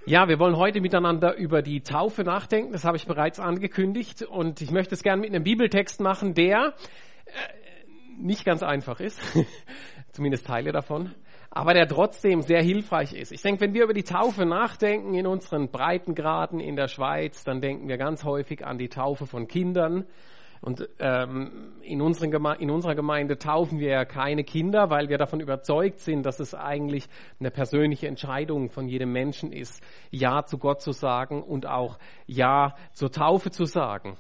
Ja, wir wollen heute miteinander über die Taufe nachdenken, das habe ich bereits angekündigt und ich möchte es gerne mit einem Bibeltext machen, der nicht ganz einfach ist, zumindest Teile davon, aber der trotzdem sehr hilfreich ist. Ich denke, wenn wir über die Taufe nachdenken in unseren Breitengraden in der Schweiz, dann denken wir ganz häufig an die Taufe von Kindern. Und in unserer Gemeinde taufen wir ja keine Kinder, weil wir davon überzeugt sind, dass es eigentlich eine persönliche Entscheidung von jedem Menschen ist, Ja zu Gott zu sagen und auch Ja zur Taufe zu sagen.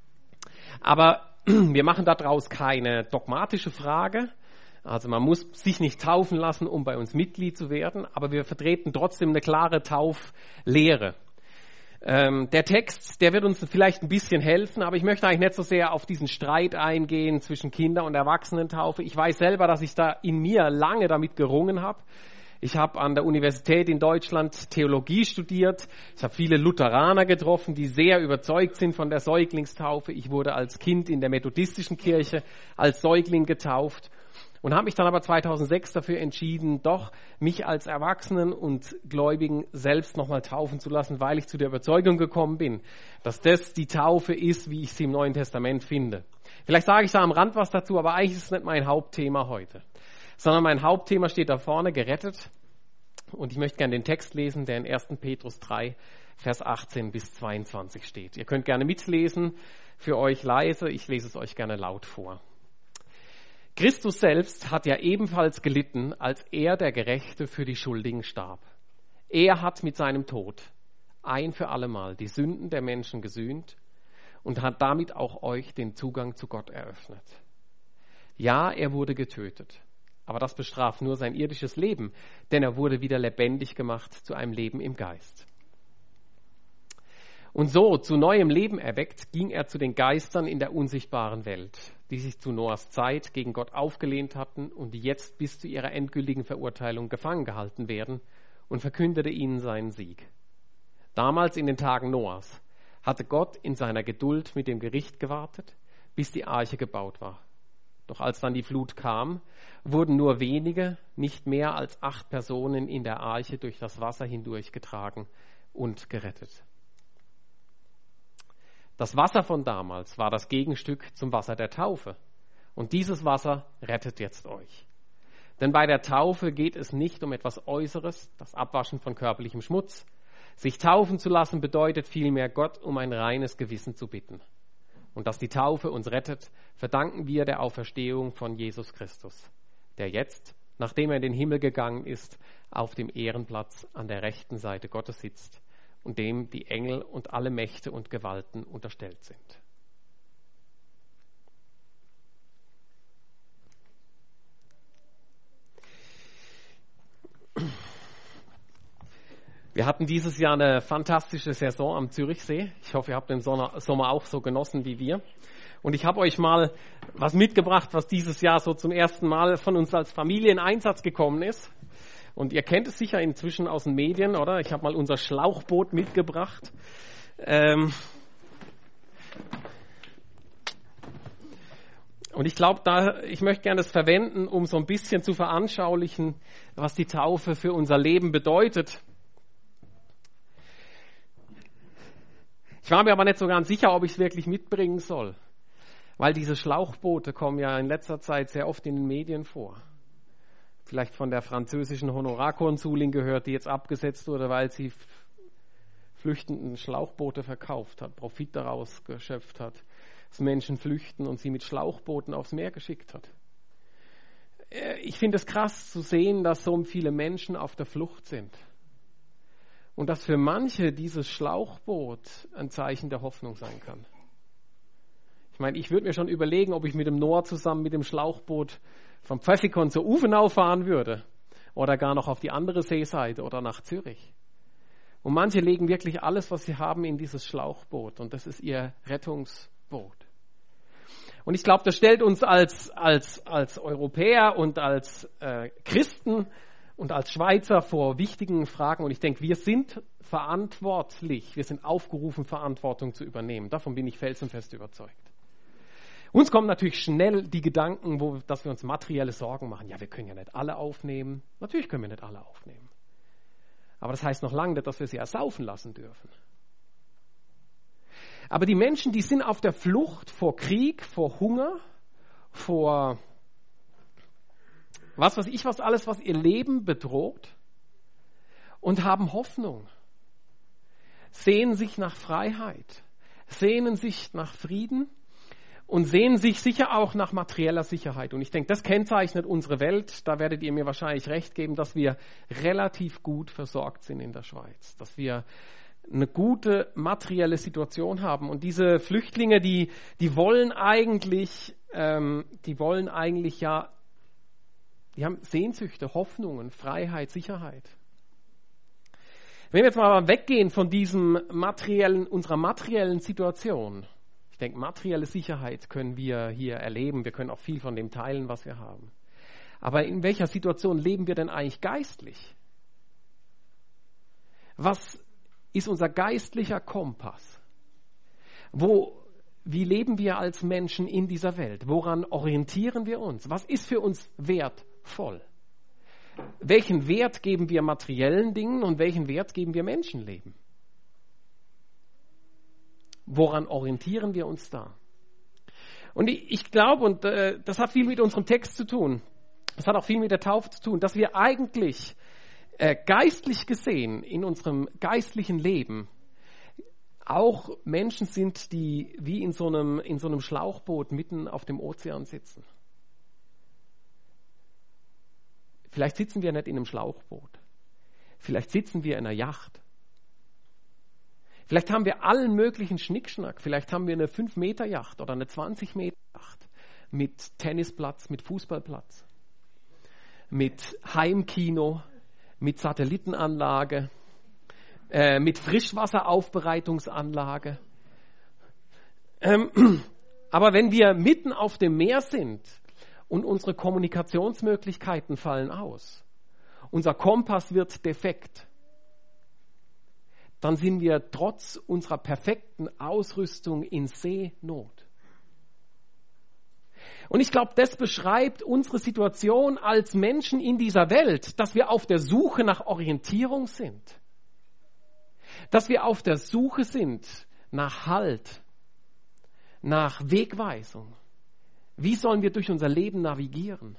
Aber wir machen daraus keine dogmatische Frage. Also man muss sich nicht taufen lassen, um bei uns Mitglied zu werden, aber wir vertreten trotzdem eine klare Tauflehre. Der Text, der wird uns vielleicht ein bisschen helfen, aber ich möchte eigentlich nicht so sehr auf diesen Streit eingehen zwischen Kinder- und Erwachsenentaufe. Ich weiß selber, dass ich da in mir lange damit gerungen habe. Ich habe an der Universität in Deutschland Theologie studiert. Ich habe viele Lutheraner getroffen, die sehr überzeugt sind von der Säuglingstaufe. Ich wurde als Kind in der methodistischen Kirche als Säugling getauft. Und habe mich dann aber 2006 dafür entschieden, doch mich als Erwachsenen und Gläubigen selbst nochmal taufen zu lassen, weil ich zu der Überzeugung gekommen bin, dass das die Taufe ist, wie ich sie im Neuen Testament finde. Vielleicht sage ich da am Rand was dazu, aber eigentlich ist es nicht mein Hauptthema heute. Sondern mein Hauptthema steht da vorne, gerettet. Und ich möchte gerne den Text lesen, der in 1. Petrus 3, Vers 18 bis 22 steht. Ihr könnt gerne mitlesen, für euch leise, ich lese es euch gerne laut vor. Christus selbst hat ja ebenfalls gelitten, als er, der Gerechte, für die Schuldigen starb. Er hat mit seinem Tod ein für allemal die Sünden der Menschen gesühnt und hat damit auch euch den Zugang zu Gott eröffnet. Ja, er wurde getötet, aber das bestraft nur sein irdisches Leben, denn er wurde wieder lebendig gemacht zu einem Leben im Geist. Und so, zu neuem Leben erweckt, ging er zu den Geistern in der unsichtbaren Welt, die sich zu Noahs Zeit gegen Gott aufgelehnt hatten und die jetzt bis zu ihrer endgültigen Verurteilung gefangen gehalten werden, und verkündete ihnen seinen Sieg. Damals in den Tagen Noahs hatte Gott in seiner Geduld mit dem Gericht gewartet, bis die Arche gebaut war. Doch als dann die Flut kam, wurden nur wenige, nicht mehr als 8 Personen in der Arche durch das Wasser hindurchgetragen und gerettet. Das Wasser von damals war das Gegenstück zum Wasser der Taufe. Und dieses Wasser rettet jetzt euch. Denn bei der Taufe geht es nicht um etwas Äußeres, das Abwaschen von körperlichem Schmutz. Sich taufen zu lassen bedeutet vielmehr, Gott um ein reines Gewissen zu bitten. Und dass die Taufe uns rettet, verdanken wir der Auferstehung von Jesus Christus, der jetzt, nachdem er in den Himmel gegangen ist, auf dem Ehrenplatz an der rechten Seite Gottes sitzt und dem die Engel und alle Mächte und Gewalten unterstellt sind. Wir hatten dieses Jahr eine fantastische Saison am Zürichsee. Ich hoffe, ihr habt den Sommer auch so genossen wie wir. Und ich habe euch mal was mitgebracht, was dieses Jahr so zum ersten Mal von uns als Familie in Einsatz gekommen ist. Und ihr kennt es sicher inzwischen aus den Medien, oder? Ich habe mal unser Schlauchboot mitgebracht. Und ich glaube, ich möchte gerne das verwenden, um so ein bisschen zu veranschaulichen, was die Taufe für unser Leben bedeutet. Ich war mir aber nicht so ganz sicher, ob ich es wirklich mitbringen soll, weil diese Schlauchboote kommen ja in letzter Zeit sehr oft in den Medien vor. Vielleicht von der französischen Honorarkonsulin gehört, die jetzt abgesetzt wurde, weil sie Flüchtenden Schlauchboote verkauft hat, Profit daraus geschöpft hat, dass Menschen flüchten und sie mit Schlauchbooten aufs Meer geschickt hat. Ich finde es krass zu sehen, dass so viele Menschen auf der Flucht sind. Und dass für manche dieses Schlauchboot ein Zeichen der Hoffnung sein kann. Ich meine, ich würde mir schon überlegen, ob ich mit dem Noah zusammen mit dem Schlauchboot vom Pfäffikon zur Uvenau fahren würde oder gar noch auf die andere Seeseite oder nach Zürich. Und manche legen wirklich alles, was sie haben, in dieses Schlauchboot und das ist ihr Rettungsboot. Und ich glaube, das stellt uns als Europäer und als Christen und als Schweizer vor wichtigen Fragen. Und ich denke, wir sind verantwortlich, wir sind aufgerufen, Verantwortung zu übernehmen. Davon bin ich felsenfest überzeugt. Uns kommen natürlich schnell die Gedanken, dass wir uns materielle Sorgen machen. Ja, wir können ja nicht alle aufnehmen. Natürlich können wir nicht alle aufnehmen. Aber das heißt noch lange nicht, dass wir sie ersaufen lassen dürfen. Aber die Menschen, die sind auf der Flucht vor Krieg, vor Hunger, vor was weiß ich was alles, was ihr Leben bedroht und haben Hoffnung, sehnen sich nach Freiheit, sehnen sich nach Frieden und sehnen sich sicher auch nach materieller Sicherheit. Und ich denke, das kennzeichnet unsere Welt. Da werdet ihr mir wahrscheinlich recht geben, dass wir relativ gut versorgt sind in der Schweiz, dass wir eine gute materielle Situation haben. Und diese Flüchtlinge, die wollen eigentlich ja, die haben Sehnsüchte, Hoffnungen, Freiheit, Sicherheit. Wenn wir jetzt mal weggehen von unserer materiellen Situation, ich denke, materielle Sicherheit können wir hier erleben, wir können auch viel von dem teilen, was wir haben. Aber in welcher Situation leben wir denn eigentlich geistlich? Was ist unser geistlicher Kompass? Wie leben wir als Menschen in dieser Welt? Woran orientieren wir uns? Was ist für uns wertvoll? Welchen Wert geben wir materiellen Dingen und welchen Wert geben wir Menschenleben? Woran orientieren wir uns da? Und ich glaube, und das hat viel mit unserem Text zu tun, das hat auch viel mit der Taufe zu tun, dass wir eigentlich geistlich gesehen in unserem geistlichen Leben auch Menschen sind, die wie in so einem Schlauchboot mitten auf dem Ozean sitzen. Vielleicht sitzen wir nicht in einem Schlauchboot. Vielleicht sitzen wir in einer Yacht. Vielleicht haben wir allen möglichen Schnickschnack. Vielleicht haben wir eine 5-Meter-Yacht oder eine 20-Meter-Yacht mit Tennisplatz, mit Fußballplatz, mit Heimkino, mit Satellitenanlage, mit Frischwasseraufbereitungsanlage. Aber wenn wir mitten auf dem Meer sind und unsere Kommunikationsmöglichkeiten fallen aus, unser Kompass wird defekt, dann sind wir trotz unserer perfekten Ausrüstung in Seenot. Und ich glaube, das beschreibt unsere Situation als Menschen in dieser Welt, dass wir auf der Suche nach Orientierung sind. Dass wir auf der Suche sind nach Halt, nach Wegweisung. Wie sollen wir durch unser Leben navigieren?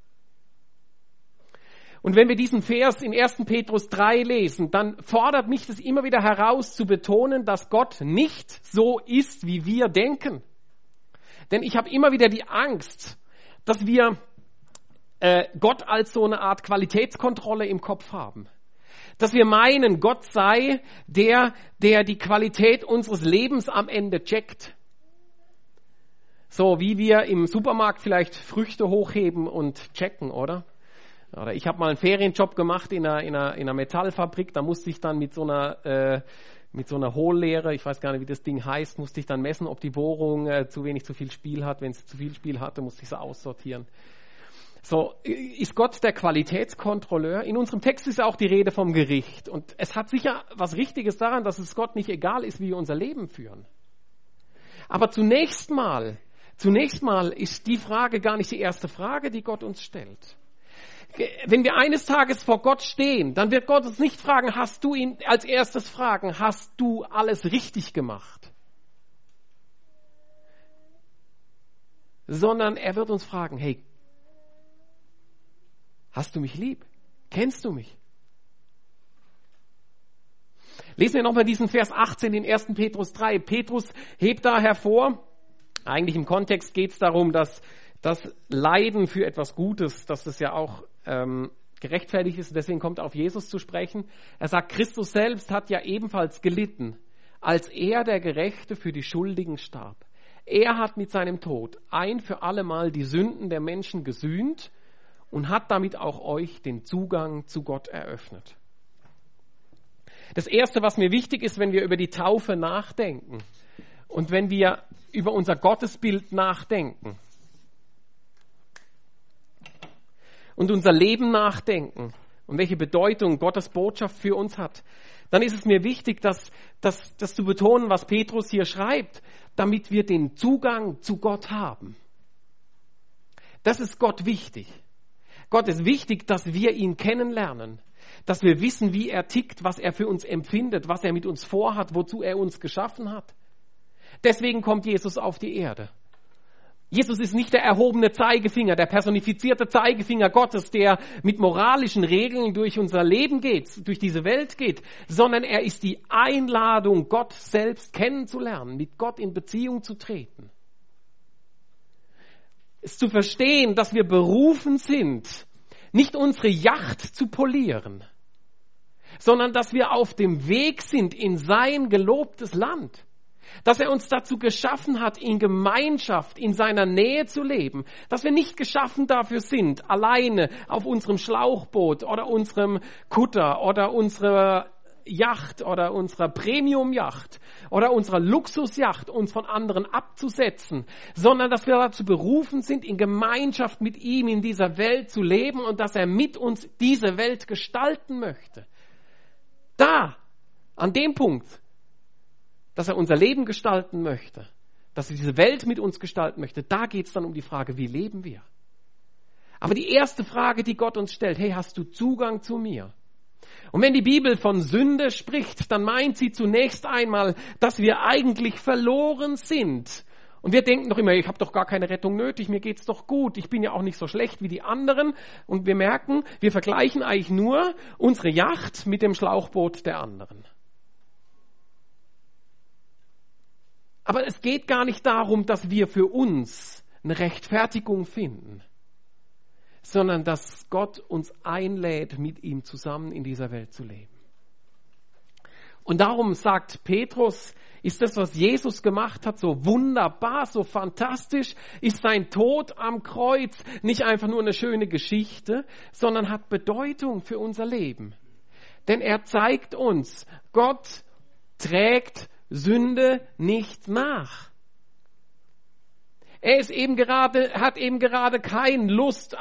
Und wenn wir diesen Vers in 1. Petrus 3 lesen, dann fordert mich das immer wieder heraus zu betonen, dass Gott nicht so ist, wie wir denken. Denn ich habe immer wieder die Angst, dass wir Gott als so eine Art Qualitätskontrolle im Kopf haben. Dass wir meinen, Gott sei der die Qualität unseres Lebens am Ende checkt. So wie wir im Supermarkt vielleicht Früchte hochheben und checken, oder? Oder ich habe mal einen Ferienjob gemacht in einer Metallfabrik, da musste ich dann mit so einer Hohllehre, ich weiß gar nicht, wie das Ding heißt, musste ich dann messen, ob die Bohrung zu viel Spiel hat. Wenn sie zu viel Spiel hatte, musste ich sie aussortieren. So, ist Gott der Qualitätskontrolleur? In unserem Text ist auch die Rede vom Gericht. Und es hat sicher was Richtiges daran, dass es Gott nicht egal ist, wie wir unser Leben führen. Aber zunächst mal ist die Frage gar nicht die erste Frage, die Gott uns stellt. Wenn wir eines Tages vor Gott stehen, dann wird Gott uns nicht fragen, hast du alles richtig gemacht? Sondern er wird uns fragen, hey, hast du mich lieb? Kennst du mich? Lesen wir nochmal diesen Vers 18 in 1. Petrus 3. Petrus hebt da hervor, eigentlich im Kontext geht es darum, dass das Leiden für etwas Gutes, dass das ja auch gerechtfertigt ist, deswegen kommt er auf Jesus zu sprechen. Er sagt, Christus selbst hat ja ebenfalls gelitten, als er, der Gerechte, für die Schuldigen starb. Er hat mit seinem Tod ein für allemal die Sünden der Menschen gesühnt und hat damit auch euch den Zugang zu Gott eröffnet. Das Erste, was mir wichtig ist, wenn wir über die Taufe nachdenken und wenn wir über unser Gottesbild nachdenken und unser Leben nachdenken und welche Bedeutung Gottes Botschaft für uns hat, dann ist es mir wichtig, das zu betonen, was Petrus hier schreibt, damit wir den Zugang zu Gott haben. Das ist Gott wichtig. Gott ist wichtig, dass wir ihn kennenlernen, Dass wir wissen, wie er tickt, was er für uns empfindet, was er mit uns vorhat, wozu er uns geschaffen hat. Deswegen kommt Jesus auf die Erde. Jesus ist nicht der erhobene Zeigefinger, der personifizierte Zeigefinger Gottes, der mit moralischen Regeln durch unser Leben geht, durch diese Welt geht, sondern er ist die Einladung, Gott selbst kennenzulernen, mit Gott in Beziehung zu treten. Es zu verstehen, dass wir berufen sind, nicht unsere Yacht zu polieren, sondern dass wir auf dem Weg sind in sein gelobtes Land. Dass er uns dazu geschaffen hat, in Gemeinschaft, in seiner Nähe zu leben. Dass wir nicht geschaffen dafür sind, alleine auf unserem Schlauchboot oder unserem Kutter oder unserer Yacht oder unserer Premium-Yacht oder unserer Luxusyacht uns von anderen abzusetzen, sondern dass wir dazu berufen sind, in Gemeinschaft mit ihm in dieser Welt zu leben und dass er mit uns diese Welt gestalten möchte. Da, an dem Punkt, dass er unser Leben gestalten möchte, dass er diese Welt mit uns gestalten möchte, da geht es dann um die Frage, wie leben wir? Aber die erste Frage, die Gott uns stellt, hey, hast du Zugang zu mir? Und wenn die Bibel von Sünde spricht, dann meint sie zunächst einmal, dass wir eigentlich verloren sind. Und wir denken doch immer, ich habe doch gar keine Rettung nötig, mir geht's doch gut, ich bin ja auch nicht so schlecht wie die anderen. Und wir merken, wir vergleichen eigentlich nur unsere Yacht mit dem Schlauchboot der anderen. Aber es geht gar nicht darum, dass wir für uns eine Rechtfertigung finden, sondern dass Gott uns einlädt, mit ihm zusammen in dieser Welt zu leben. Und darum sagt Petrus, ist das, was Jesus gemacht hat, so wunderbar, so fantastisch, ist sein Tod am Kreuz nicht einfach nur eine schöne Geschichte, sondern hat Bedeutung für unser Leben. Denn er zeigt uns, Gott trägt Sünde nicht nach. Er ist hat eben gerade keine Lust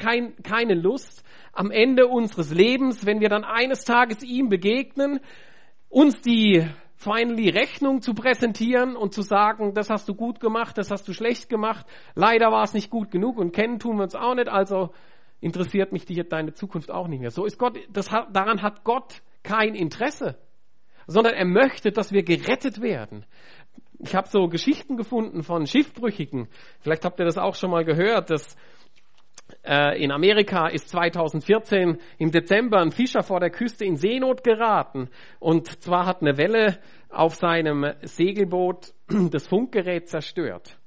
am Ende unseres Lebens, wenn wir dann eines Tages ihm begegnen, uns die finally Rechnung zu präsentieren und zu sagen, das hast du gut gemacht, das hast du schlecht gemacht, leider war es nicht gut genug und kennen tun wir uns auch nicht, also interessiert mich deine Zukunft auch nicht mehr. So ist Gott, daran hat Gott kein Interesse, sondern er möchte, dass wir gerettet werden. Ich habe so Geschichten gefunden von Schiffbrüchigen. Vielleicht habt ihr das auch schon mal gehört, dass in Amerika ist 2014 im Dezember ein Fischer vor der Küste in Seenot geraten. Und zwar hat eine Welle auf seinem Segelboot das Funkgerät zerstört.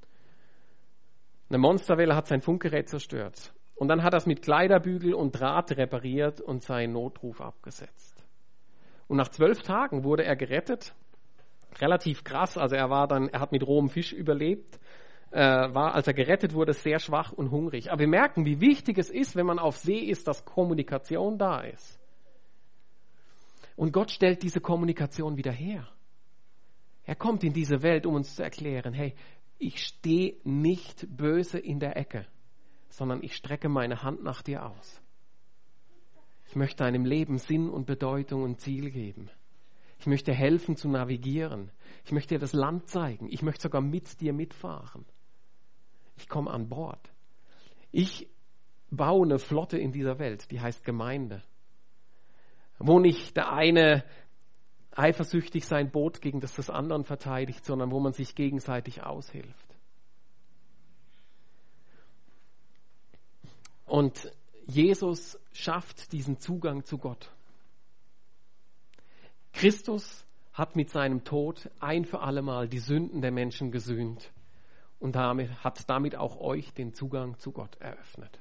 Eine Monsterwelle hat sein Funkgerät zerstört. Und dann hat er es mit Kleiderbügel und Draht repariert und seinen Notruf abgesetzt. Und nach 12 Tagen wurde er gerettet. Relativ krass, also er hat mit rohem Fisch überlebt, war, als er gerettet wurde, sehr schwach und hungrig. Aber wir merken, wie wichtig es ist, wenn man auf See ist, dass Kommunikation da ist. Und Gott stellt diese Kommunikation wieder her. Er kommt in diese Welt, um uns zu erklären, hey, ich stehe nicht böse in der Ecke, sondern ich strecke meine Hand nach dir aus. Ich möchte deinem Leben Sinn und Bedeutung und Ziel geben. Ich möchte helfen zu navigieren. Ich möchte dir das Land zeigen. Ich möchte sogar mit dir mitfahren. Ich komme an Bord. Ich baue eine Flotte in dieser Welt, die heißt Gemeinde. Wo nicht der eine eifersüchtig sein Boot gegen das des anderen verteidigt, sondern wo man sich gegenseitig aushilft. Und Jesus schafft diesen Zugang zu Gott. Christus hat mit seinem Tod ein für alle Mal die Sünden der Menschen gesühnt und hat damit auch euch den Zugang zu Gott eröffnet.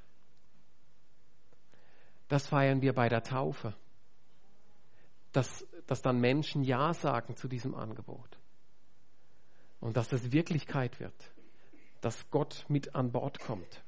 Das feiern wir bei der Taufe, dass dann Menschen Ja sagen zu diesem Angebot und dass es Wirklichkeit wird, dass Gott mit an Bord kommt.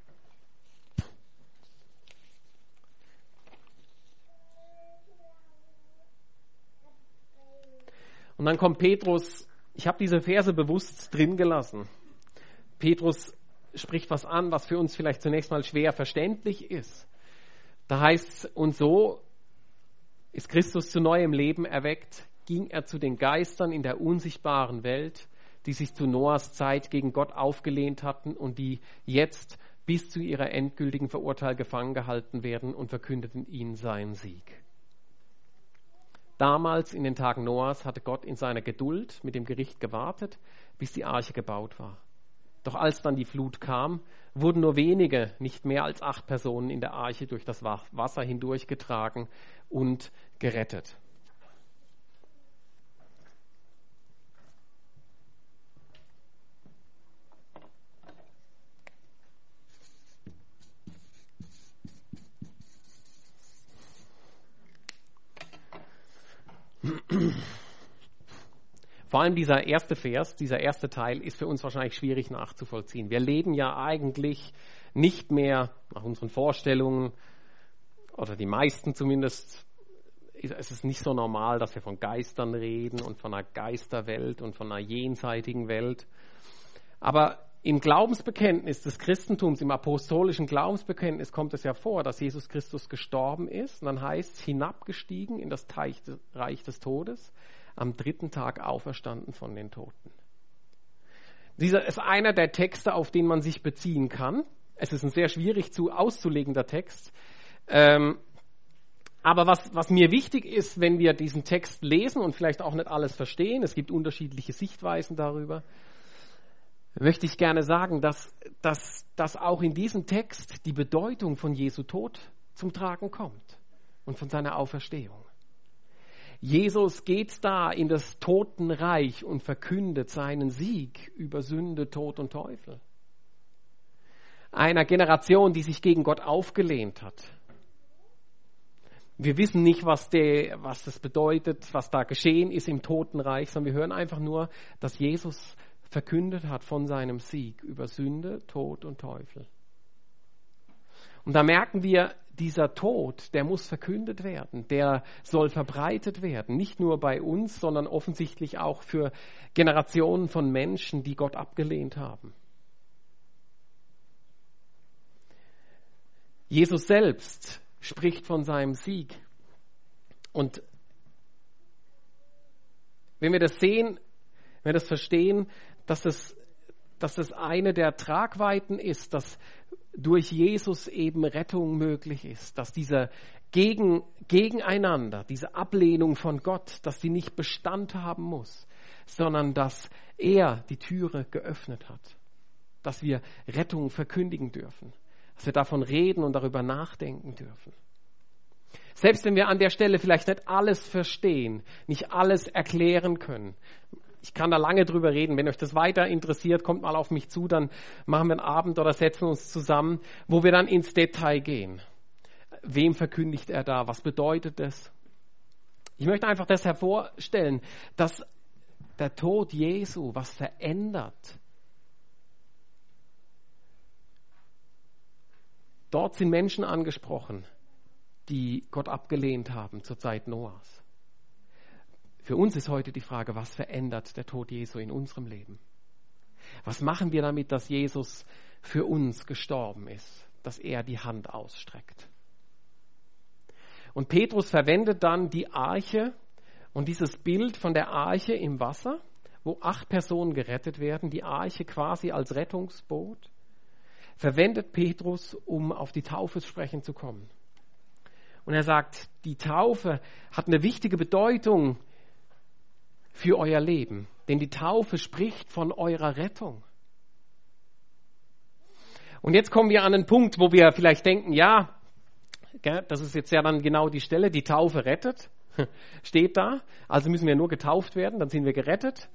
Und dann kommt Petrus, ich habe diese Verse bewusst drin gelassen. Petrus spricht was an, was für uns vielleicht zunächst mal schwer verständlich ist. Da heißt es, und so ist Christus zu neuem Leben erweckt, ging er zu den Geistern in der unsichtbaren Welt, die sich zu Noahs Zeit gegen Gott aufgelehnt hatten und die jetzt bis zu ihrer endgültigen Verurteilung gefangen gehalten werden und verkündeten ihnen seinen Sieg. Damals in den Tagen Noahs hatte Gott in seiner Geduld mit dem Gericht gewartet, bis die Arche gebaut war. Doch als dann die Flut kam, wurden nur wenige, nicht mehr als 8 Personen in der Arche durch das Wasser hindurchgetragen und gerettet. Vor allem dieser erste Vers, dieser erste Teil ist für uns wahrscheinlich schwierig nachzuvollziehen. Wir leben ja eigentlich nicht mehr nach unseren Vorstellungen, oder die meisten zumindest, es ist nicht so normal, dass wir von Geistern reden und von einer Geisterwelt und von einer jenseitigen Welt. Aber im Glaubensbekenntnis des Christentums, im apostolischen Glaubensbekenntnis kommt es ja vor, dass Jesus Christus gestorben ist. Und dann heißt es, hinabgestiegen in das Reich des Todes, am 3. Tag auferstanden von den Toten. Dieser ist einer der Texte, auf den man sich beziehen kann. Es ist ein sehr schwierig auszulegender Text. Aber was mir wichtig ist, wenn wir diesen Text lesen und vielleicht auch nicht alles verstehen, es gibt unterschiedliche Sichtweisen darüber, möchte ich gerne sagen, dass auch in diesem Text die Bedeutung von Jesu Tod zum Tragen kommt und von seiner Auferstehung. Jesus geht da in das Totenreich und verkündet seinen Sieg über Sünde, Tod und Teufel. Einer Generation, die sich gegen Gott aufgelehnt hat. Wir wissen nicht, was das bedeutet, was da geschehen ist im Totenreich, sondern wir hören einfach nur, dass Jesus verkündet hat von seinem Sieg über Sünde, Tod und Teufel. Und da merken wir, dieser Tod, der muss verkündet werden, der soll verbreitet werden, nicht nur bei uns, sondern offensichtlich auch für Generationen von Menschen, die Gott abgelehnt haben. Jesus selbst spricht von seinem Sieg. Und wenn wir das sehen, wenn wir das verstehen, dass es eine der Tragweiten ist, dass durch Jesus eben Rettung möglich ist, dass diese Gegeneinander, diese Ablehnung von Gott, dass die nicht Bestand haben muss, sondern dass er die Türe geöffnet hat, dass wir Rettung verkündigen dürfen, dass wir davon reden und darüber nachdenken dürfen. Selbst wenn wir an der Stelle vielleicht nicht alles verstehen, nicht alles erklären können. Ich kann da lange drüber reden. Wenn euch das weiter interessiert, kommt mal auf mich zu, dann machen wir einen Abend oder setzen uns zusammen, wo wir dann ins Detail gehen. Wem verkündigt er da? Was bedeutet das? Ich möchte einfach das hervorstellen, dass der Tod Jesu was verändert. Dort sind Menschen angesprochen, die Gott abgelehnt haben zur Zeit Noahs. Für uns ist heute die Frage, was verändert der Tod Jesu in unserem Leben? Was machen wir damit, dass Jesus für uns gestorben ist, dass er die Hand ausstreckt? Und Petrus verwendet dann die Arche und dieses Bild von der Arche im Wasser, wo 8 Personen gerettet werden, die Arche quasi als Rettungsboot, verwendet Petrus, um auf die Taufe sprechen zu kommen. Und er sagt, die Taufe hat eine wichtige Bedeutung für euer Leben, denn die Taufe spricht von eurer Rettung. Und jetzt kommen wir an einen Punkt, wo wir vielleicht denken, ja, das ist jetzt ja dann genau die Stelle, die Taufe rettet, steht da, also müssen wir nur getauft werden, dann sind wir gerettet.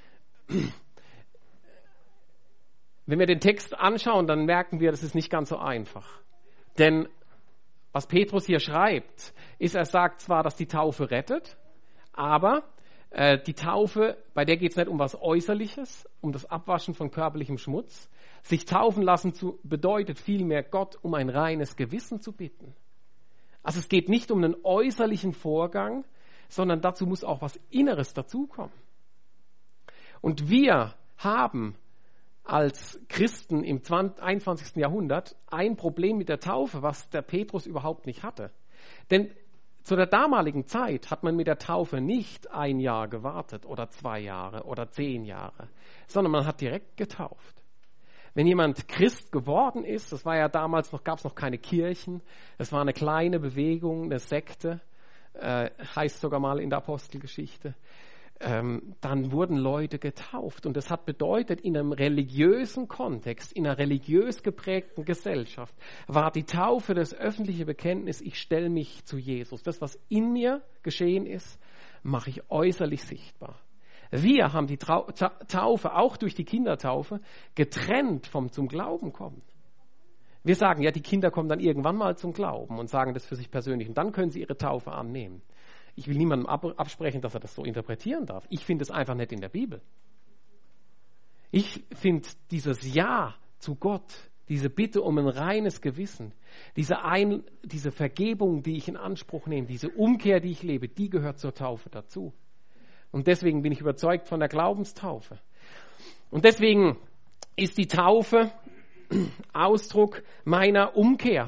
Wenn wir den Text anschauen, dann merken wir, das ist nicht ganz so einfach. Denn was Petrus hier schreibt, ist, er sagt zwar, dass die Taufe rettet, aber die Taufe, bei der geht es nicht um was Äußerliches, um das Abwaschen von körperlichem Schmutz. Sich taufen lassen bedeutet vielmehr, Gott um ein reines Gewissen zu bitten. Also es geht nicht um einen äußerlichen Vorgang, sondern dazu muss auch was Inneres dazukommen. Und wir haben als Christen im 21. Jahrhundert ein Problem mit der Taufe, was der Petrus überhaupt nicht hatte. Denn zu der damaligen Zeit hat man mit der Taufe nicht 1 Jahr gewartet oder 2 Jahre oder 10 Jahre, sondern man hat direkt getauft. wenn jemand Christ geworden ist, das war ja damals gab es noch keine Kirchen, es war eine kleine Bewegung, eine Sekte, heißt sogar mal in der Apostelgeschichte, dann wurden Leute getauft. Und das hat bedeutet, in einem religiösen Kontext, in einer religiös geprägten Gesellschaft, war die Taufe das öffentliche Bekenntnis, ich stelle mich zu Jesus. Das, was in mir geschehen ist, mache ich äußerlich sichtbar. Wir haben die Taufe, auch durch die Kindertaufe, getrennt vom zum Glauben kommen. Wir sagen, ja, die Kinder kommen dann irgendwann mal zum Glauben und sagen das für sich persönlich. Und dann können sie ihre Taufe annehmen. Ich will niemandem absprechen, dass er das so interpretieren darf. Ich finde es einfach nicht in der Bibel. Ich finde dieses Ja zu Gott, diese Bitte um ein reines Gewissen, diese Vergebung, die ich in Anspruch nehme, diese Umkehr, die ich lebe, die gehört zur Taufe dazu. Und deswegen bin ich überzeugt von der Glaubenstaufe. Und deswegen ist die Taufe Ausdruck meiner Umkehr.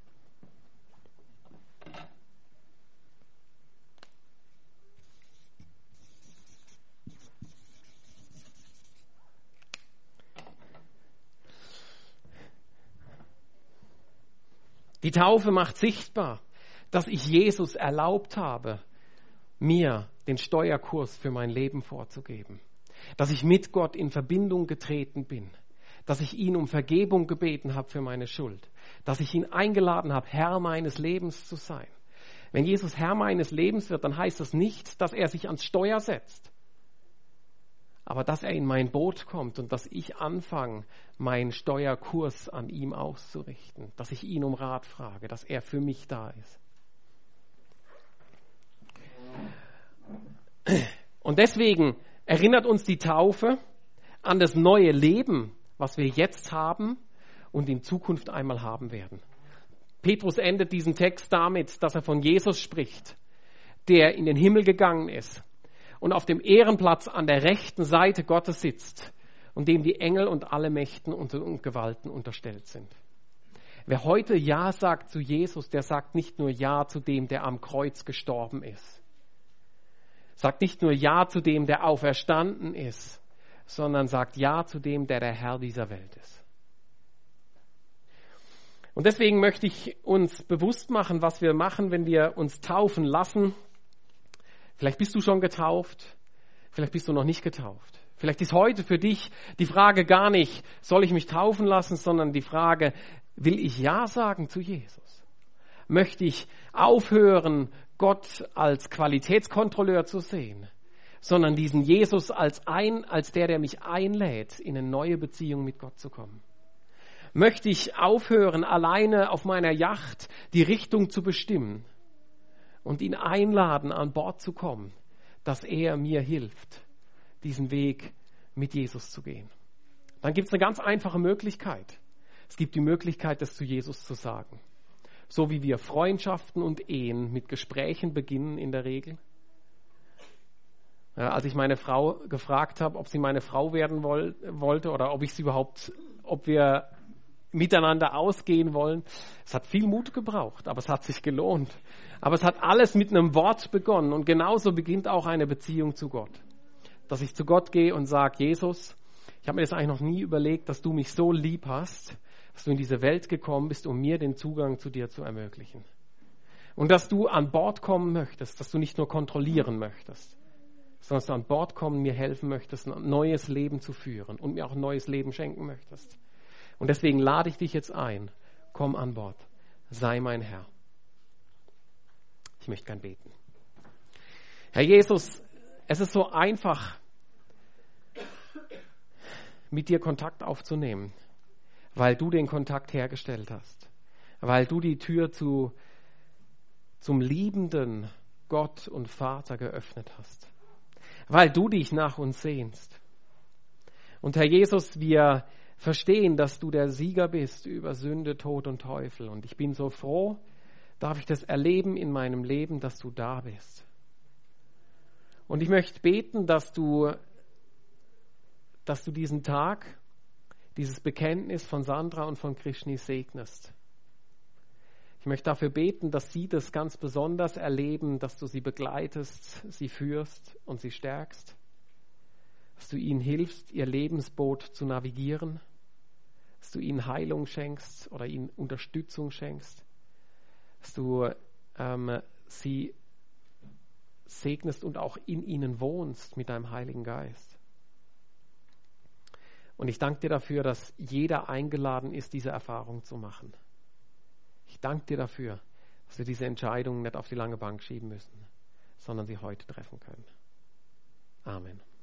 Die Taufe macht sichtbar, dass ich Jesus erlaubt habe, mir den Steuerkurs für mein Leben vorzugeben. Dass ich mit Gott in Verbindung getreten bin. Dass ich ihn um Vergebung gebeten habe für meine Schuld. Dass ich ihn eingeladen habe, Herr meines Lebens zu sein. Wenn Jesus Herr meines Lebens wird, dann heißt das nicht, dass er sich ans Steuer setzt. Aber dass er in mein Boot kommt und dass ich anfange, meinen Steuerkurs an ihm auszurichten. Dass ich ihn um Rat frage, dass er für mich da ist. Und deswegen erinnert uns die Taufe an das neue Leben, was wir jetzt haben und in Zukunft einmal haben werden. Petrus endet diesen Text damit, dass er von Jesus spricht, der in den Himmel gegangen ist und auf dem Ehrenplatz an der rechten Seite Gottes sitzt und dem die Engel und alle Mächten und Gewalten unterstellt sind. Wer heute Ja sagt zu Jesus, der sagt nicht nur Ja zu dem, der am Kreuz gestorben ist. Sagt nicht nur Ja zu dem, der auferstanden ist, sondern sagt Ja zu dem, der Herr dieser Welt ist. Und deswegen möchte ich uns bewusst machen, was wir machen, wenn wir uns taufen lassen. Vielleicht bist du schon getauft, vielleicht bist du noch nicht getauft. Vielleicht ist heute für dich die Frage gar nicht, soll ich mich taufen lassen, sondern die Frage, will ich Ja sagen zu Jesus? Möchte ich aufhören, Gott als Qualitätskontrolleur zu sehen, sondern diesen Jesus als der mich einlädt, in eine neue Beziehung mit Gott zu kommen? Möchte ich aufhören, alleine auf meiner Yacht die Richtung zu bestimmen und ihn einladen, an Bord zu kommen, dass er mir hilft, diesen Weg mit Jesus zu gehen? Dann gibt es eine ganz einfache Möglichkeit. Es gibt die Möglichkeit, das zu Jesus zu sagen. So wie wir Freundschaften und Ehen mit Gesprächen beginnen in der Regel. Ja, als ich meine Frau gefragt habe, ob sie meine Frau werden wollte oder ob wir miteinander ausgehen wollen, es hat viel Mut gebraucht, aber es hat sich gelohnt. Aber es hat alles mit einem Wort begonnen und genauso beginnt auch eine Beziehung zu Gott. Dass ich zu Gott gehe und sage, Jesus, ich habe mir das eigentlich noch nie überlegt, dass du mich so lieb hast, dass du in diese Welt gekommen bist, um mir den Zugang zu dir zu ermöglichen. Und dass du an Bord kommen möchtest, dass du nicht nur kontrollieren möchtest, sondern dass du an Bord kommen, mir helfen möchtest, ein neues Leben zu führen und mir auch ein neues Leben schenken möchtest. Und deswegen lade ich dich jetzt ein, komm an Bord, sei mein Herr. Ich möchte gern beten. Herr Jesus, es ist so einfach, mit dir Kontakt aufzunehmen, weil du den Kontakt hergestellt hast, weil du die Tür zum liebenden Gott und Vater geöffnet hast, weil du dich nach uns sehnst. Und Herr Jesus, wir verstehen, dass du der Sieger bist über Sünde, Tod und Teufel. Und ich bin so froh, darf ich das erleben in meinem Leben, dass du da bist. Und ich möchte beten, dass du diesen Tag, dieses Bekenntnis von Sandra und von Krishni segnest. Ich möchte dafür beten, dass sie das ganz besonders erleben, dass du sie begleitest, sie führst und sie stärkst, dass du ihnen hilfst, ihr Lebensboot zu navigieren dass du ihnen Heilung schenkst oder ihnen Unterstützung schenkst, dass du sie segnest und auch in ihnen wohnst mit deinem Heiligen Geist. Und ich danke dir dafür, dass jeder eingeladen ist, diese Erfahrung zu machen. Ich danke dir dafür, dass wir diese Entscheidungen nicht auf die lange Bank schieben müssen, sondern sie heute treffen können. Amen.